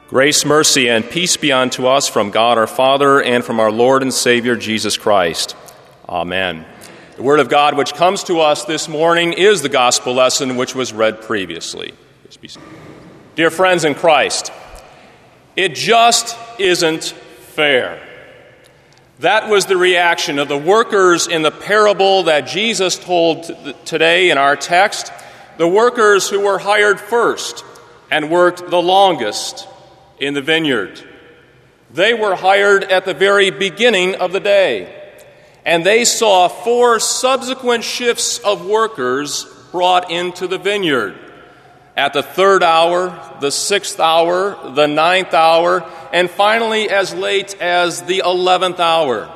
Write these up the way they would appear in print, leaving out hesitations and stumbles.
Grace, mercy, and peace be unto us from God our Father and from our Lord and Savior Jesus Christ. Amen. The Word of God which comes to us this morning is the gospel lesson which was read previously. Dear friends in Christ, it just isn't fair. That was the reaction of the workers in the parable that Jesus told today in our text, the workers who were hired first and worked the longest in the vineyard. They were hired at the very beginning of the day, and they saw 4 subsequent shifts of workers brought into the vineyard. At the 3rd hour, the 6th hour, the 9th hour, and finally as late as the 11th hour.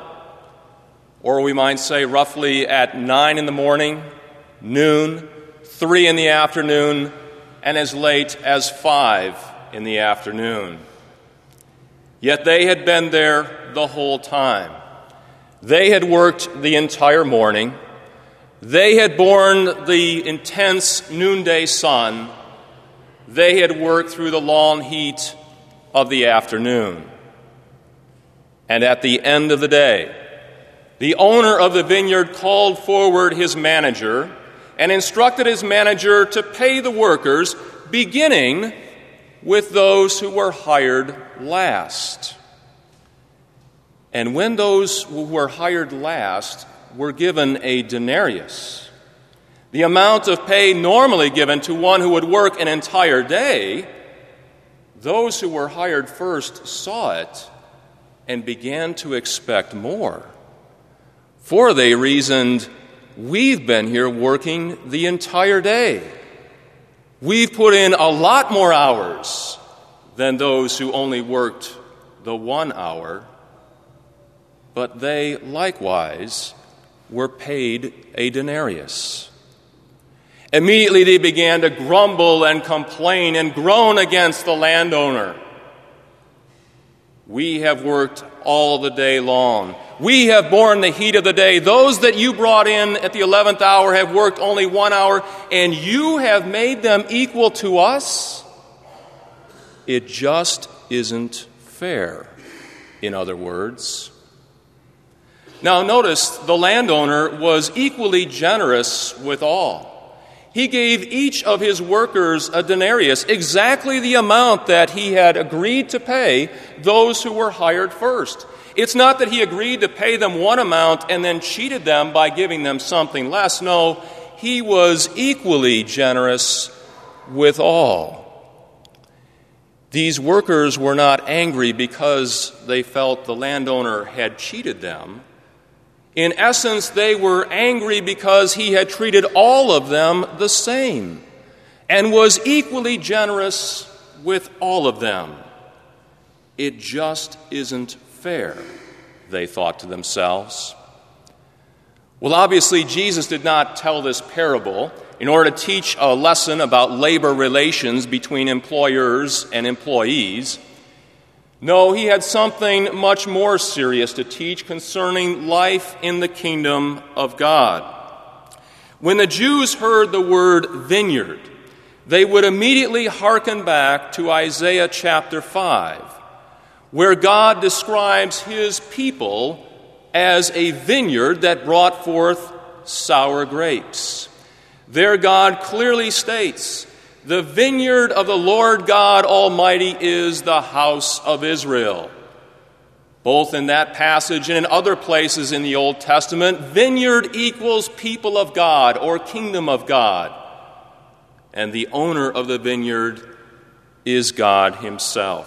Or we might say roughly at 9 in the morning, noon, 3 in the afternoon, and as late as 5 in the afternoon. Yet they had been there the whole time. They had worked the entire morning. They had borne the intense noonday sun. They had worked through the long heat of the afternoon. And at the end of the day, the owner of the vineyard called forward his manager and instructed his manager to pay the workers, beginning with those who were hired last. And when those who were hired last were given a denarius, the amount of pay normally given to one who would work an entire day, those who were hired first saw it and began to expect more. For they reasoned, "We've been here working the entire day. We've put in a lot more hours than those who only worked the 1 hour." But they likewise were paid a denarius. Immediately they began to grumble and complain and groan against the landowner. "We have worked all the day long. We have borne the heat of the day. Those that you brought in at the 11th hour have worked only 1 hour, and you have made them equal to us? It just isn't fair," in other words. Now notice, the landowner was equally generous with all. He gave each of his workers a denarius, exactly the amount that he had agreed to pay those who were hired first. It's not that he agreed to pay them one amount and then cheated them by giving them something less. No, he was equally generous with all. These workers were not angry because they felt the landowner had cheated them. In essence, they were angry because he had treated all of them the same and was equally generous with all of them. It just isn't fair, they thought to themselves. Well, obviously, Jesus did not tell this parable in order to teach a lesson about labor relations between employers and employees. No, he had something much more serious to teach concerning life in the kingdom of God. When the Jews heard the word vineyard, they would immediately hearken back to Isaiah chapter 5, where God describes his people as a vineyard that brought forth sour grapes. There God clearly states, "The vineyard of the Lord God Almighty is the house of Israel." Both in that passage and in other places in the Old Testament, vineyard equals people of God or kingdom of God. And the owner of the vineyard is God himself.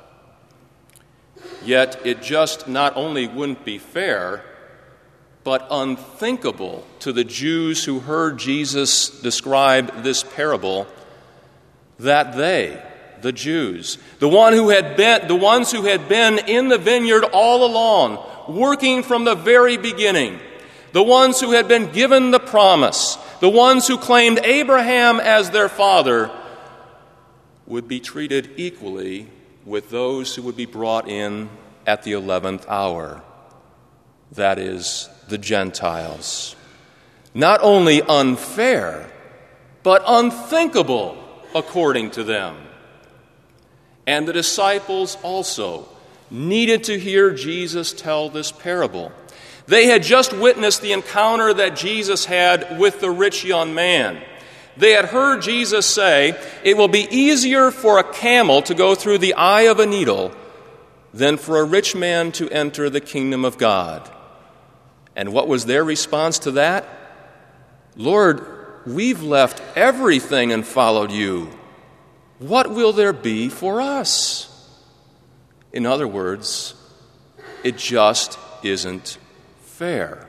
Yet it just not only wouldn't be fair, but unthinkable to the Jews who heard Jesus describe this parable that they, the Jews, the ones who had been in the vineyard all along, working from the very beginning, the ones who had been given the promise, the ones who claimed Abraham as their father, would be treated equally with those who would be brought in at the 11th hour, that is, the Gentiles. Not only unfair, but unthinkable according to them. and the disciples also needed to hear Jesus tell this parable. They had just witnessed the encounter that Jesus had with the rich young man. They had heard Jesus say, "It will be easier for a camel to go through the eye of a needle than for a rich man to enter the kingdom of God." And what was their response to that? "Lord, we've left everything and followed you. What will there be for us?" In other words, it just isn't fair.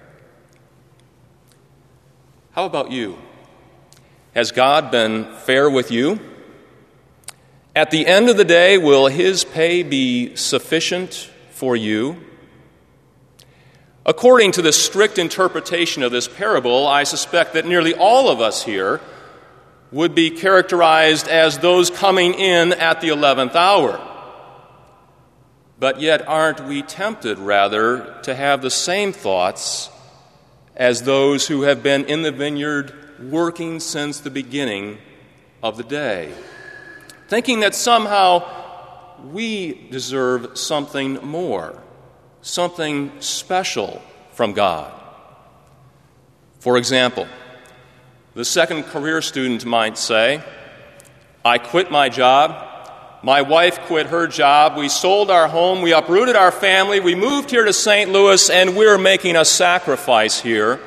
How about you? Has God been fair with you? At the end of the day, will His pay be sufficient for you? According to the strict interpretation of this parable, I suspect that nearly all of us here would be characterized as those coming in at the 11th hour. But yet, aren't we tempted, rather, to have the same thoughts as those who have been in the vineyard working since the beginning of the day, thinking that somehow we deserve something more, something special from God? For example, the second career student might say, "I quit my job, my wife quit her job, we sold our home, we uprooted our family, we moved here to St. Louis, and we're making a sacrifice here."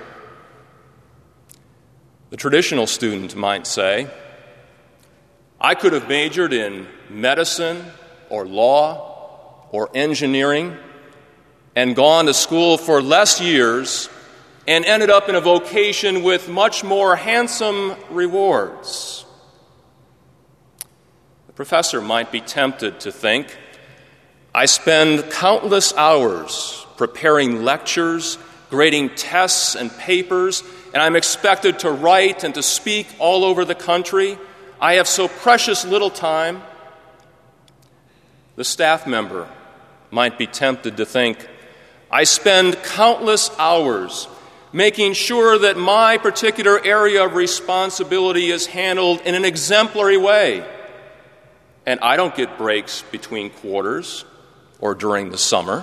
The traditional student might say, "I could have majored in medicine or law or engineering and gone to school for less years and ended up in a vocation with much more handsome rewards." The professor might be tempted to think, "I spend countless hours preparing lectures, grading tests and papers, and I'm expected to write and to speak all over the country. I have so precious little time." The staff member might be tempted to think, "I spend countless hours making sure that my particular area of responsibility is handled in an exemplary way, and I don't get breaks between quarters or during the summer."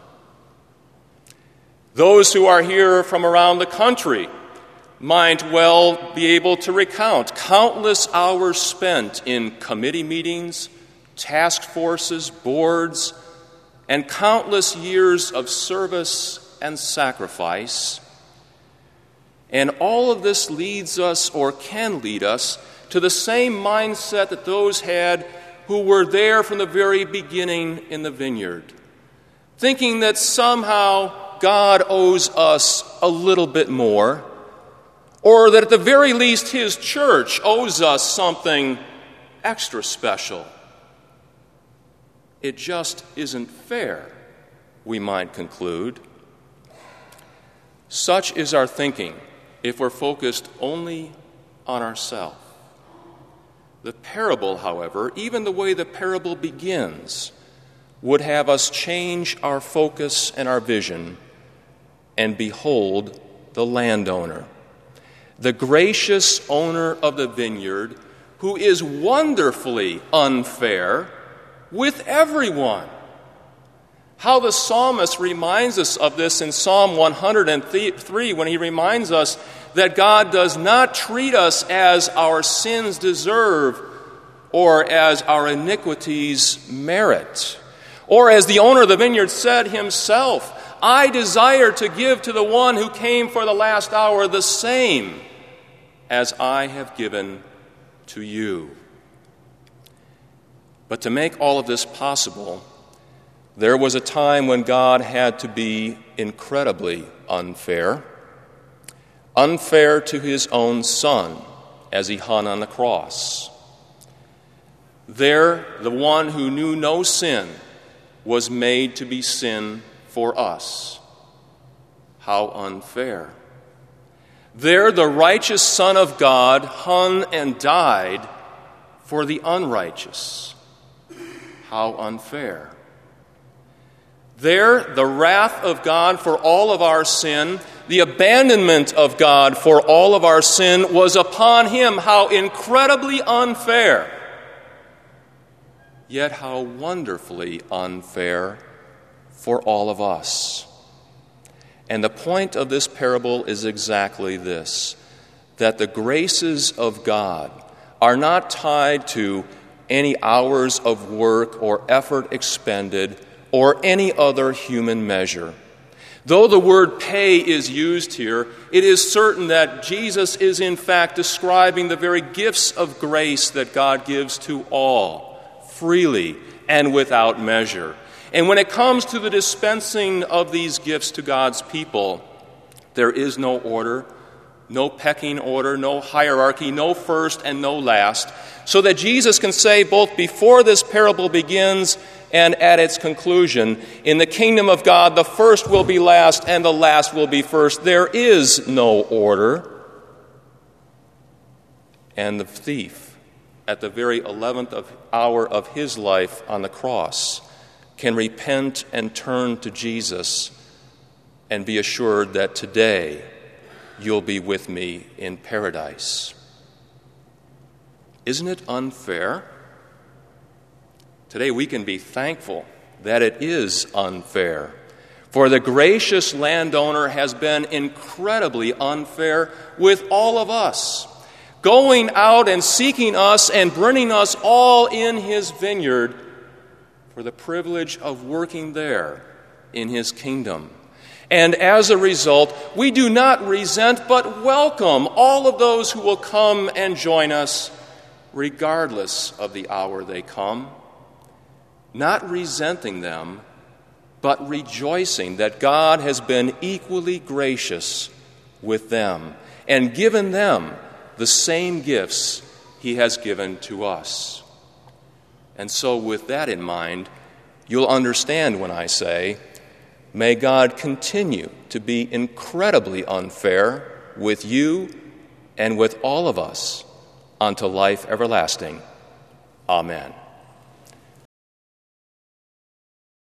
Those who are here from around the country might well be able to recount countless hours spent in committee meetings, task forces, boards, and countless years of service and sacrifice. And all of this leads us, or can lead us, to the same mindset that those had who were there from the very beginning in the vineyard, thinking that somehow God owes us a little bit more, or that at the very least His church owes us something extra special. It just isn't fair, we might conclude. Such is our thinking if we're focused only on ourselves. The parable, however, even the way the parable begins, would have us change our focus and our vision and behold the landowner, the gracious owner of the vineyard, who is wonderfully unfair with everyone. How the psalmist reminds us of this in Psalm 103 when he reminds us that God does not treat us as our sins deserve or as our iniquities merit. Or as the owner of the vineyard said himself, "I desire to give to the one who came for the last hour the same as I have given to you." But to make all of this possible, there was a time when God had to be incredibly unfair. Unfair to His own Son as He hung on the cross. There, the one who knew no sin was made to be sin for us. How unfair. There, the righteous Son of God hung and died for the unrighteous. How unfair. There, the wrath of God for all of our sin, the abandonment of God for all of our sin was upon Him. How incredibly unfair. yet how wonderfully unfair for all of us. And the point of this parable is exactly this, that the graces of God are not tied to any hours of work or effort expended or any other human measure. Though the word pay is used here, it is certain that Jesus is in fact describing the very gifts of grace that God gives to all, freely and without measure. And when it comes to the dispensing of these gifts to God's people, there is no order, no pecking order, no hierarchy, no first and no last, so that Jesus can say both before this parable begins and at its conclusion, in the kingdom of God, the first will be last and the last will be first. There is no order. And the thief, at the very 11th hour of his life on the cross, can repent and turn to Jesus and be assured that today you'll be with me in paradise. Isn't it unfair? Today we can be thankful that it is unfair, for the gracious landowner has been incredibly unfair with all of us, going out and seeking us and bringing us all in his vineyard for the privilege of working there in his kingdom. And as a result, we do not resent but welcome all of those who will come and join us regardless of the hour they come, not resenting them, but rejoicing that God has been equally gracious with them and given them the same gifts he has given to us. And so with that in mind, you'll understand when I say, may God continue to be incredibly unfair with you and with all of us unto life everlasting. Amen.